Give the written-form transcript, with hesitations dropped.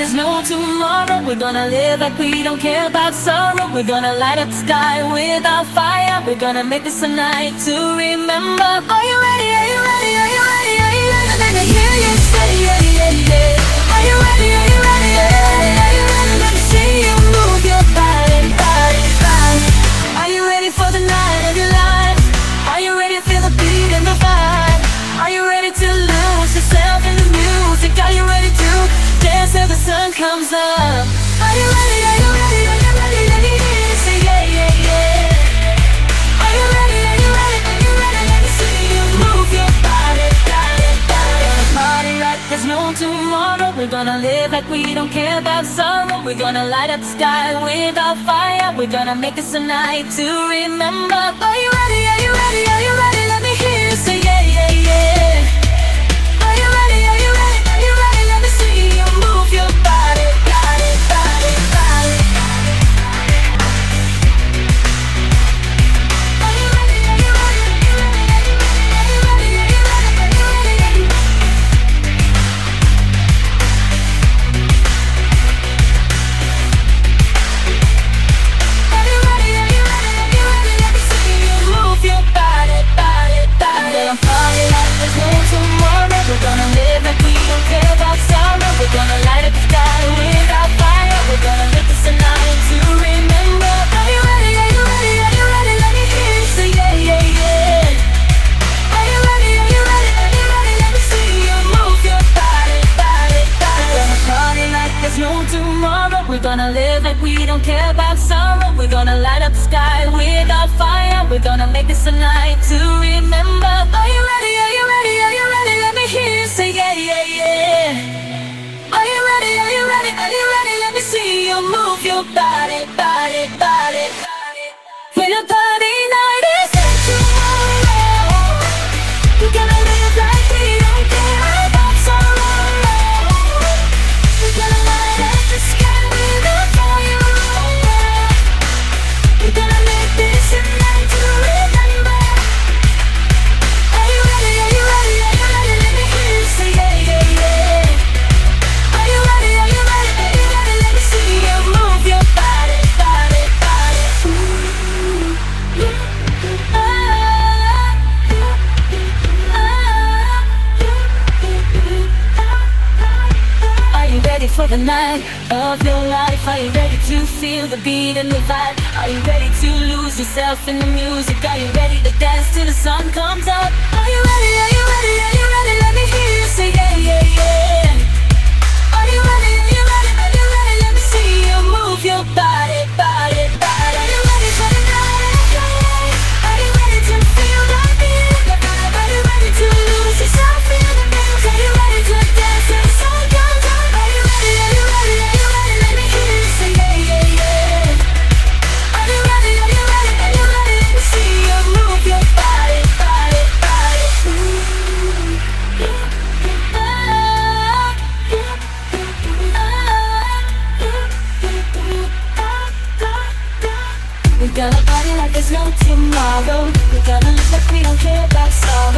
there's no tomorrow. We're gonna live like we don't care about sorrow. We're gonna light up the sky with our fire. We're gonna make this a night to remember. Are you ready? Are you ready? Are you ready? Are you ready? Let me hear you say yeah, yeah, yeah. Are you ready? Are you ready? Are you ready? Are you ready? Let me see you move your body, body, body. Are you ready for the night of your life? Are you ready to feel the beat and the vibe? Are you ready to lose yourself in the music? Are you ready to dance till the sun comes up? Are you ready? Are you ready? Are you ready? Let me hear you say yeah, yeah, yeah. Are you ready? Are you ready? Are you ready? Let me see you move your body, body, body. We're gonna party like there's no tomorrow. We're gonna live like we don't care about sorrow. We're gonna light up the sky with our fire. We're gonna make this a night to remember. Are you ready? Are you ready? Are you ready? Let me hear you say yeah, yeah, yeah. Are you ready? Are you ready? Are you ready? Let me see you move your body, body, body, body. Are you ready? Are you ready? Are you ready? Are you ready? Are you ready? Are you ready? Are you ready? Are you ready? Are you ready? Are you ready? Let me see you move your body, body, body. We're gonna party like there's no tomorrow. We're gonna live like we don't care about sorrow. We're gonna light up the sky with our fire. We're gonna make this a night to remember. Are you ready? Are you ready? Are you ready? Let me hear you say yeah, yeah, yeah. Are you ready? Are you ready? Are you ready? Let me see you move your body, body, body. We're gonna party like there's no tomorrow. We're gonna live like we don't care about sorrow. We're gonna light up the sky with our fire. We're gonna make this a night to remember. Are you ready? Are you ready? Are you ready? Let me hear you say yeah, yeah, yeah. Are you ready? Are you ready? Are you ready? Let me see you move your body, body, body, body. When the party night is tomorrow, we're gonna live like we don't care about sorrow. We're gonna light up the sky with a fire. We're gonna make this a night to remember. Are you ready? Are you ready? Are you ready? Let me hear you say yeah, yeah, yeah. Are you ready? Are you ready? Are you ready? Let me see you move your body, body, body. Are you ready for the night of your life? Are you ready to feel the beat and the vibe? Are you ready to lose yourself in the music? Are you ready to dance till the sun comes up? Are you ready? Are you ready? Are you ready? Let me hear you say yeah, yeah, yeah. Are you ready? Are you ready? Are you ready? Let me see you move your body, body, body. Are you ready for the night of your life? Are you ready to feel the beat? Are you ready to lose yourself in the music? Are you ready to dance till the sun comes up? Are you ready? Are you ready? Are you ready? Let me hear you say yeah, yeah, yeah. Are you ready? Are you ready? Are you ready? Let me see you move your body, body, body. We're gonna party like there's no tomorrow. We're gonna live like we don't care about sorrow.